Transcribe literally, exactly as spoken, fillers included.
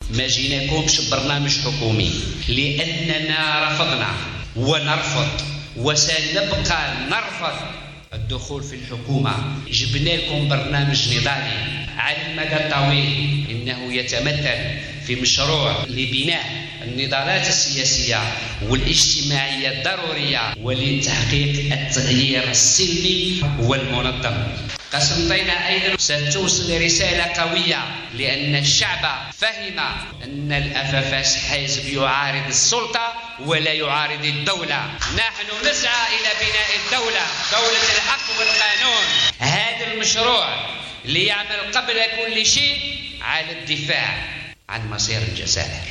ما جيناكمش ببرنامج حكومي، لأننا رفضنا ونرفض وسنبقى نرفض الدخول في الحكومة. جبنا لكم برنامج نضالي على المدى الطويل، إنه يتمثل في مشروع لبناء النضالات السياسية والاجتماعية الضرورية ولتحقيق التغيير السلمي والمنظم. قسنطينة أيضا ستوصل رسالة قوية، لأن الشعب فهم أن الأفافاس حزب يعارض السلطة ولا يعارض الدولة. نحن نسعى إلى بناء الدولة، دولة الحق والقانون. هذا المشروع ليعمل قبل كل شيء على الدفاع عن مصير الجزائر.